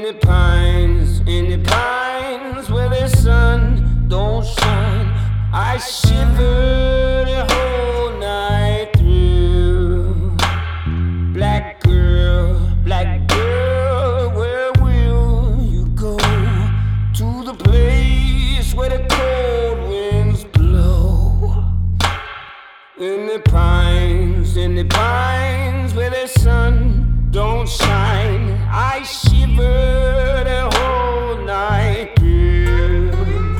in the pines where the sun don't shine, I shiver the whole night through. Black girl, where will you go? To the place where the cold winds blow. In the pines where the sun don't shine, I shiver the whole night through.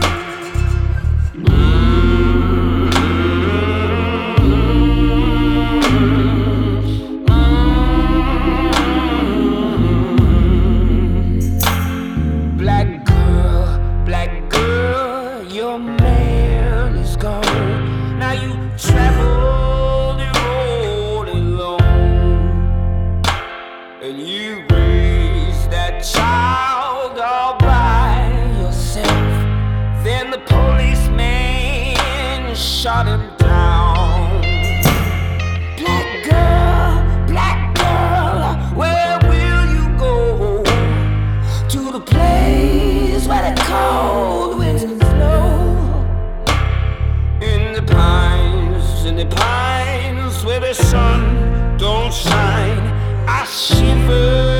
Black girl, your man is gone. Now you travel the road alone, and you raised that child all by yourself. Then the policeman shot him down. Black girl, where will you go? To the place where the cold winds blow. In the pines where the sun don't shine, I shiver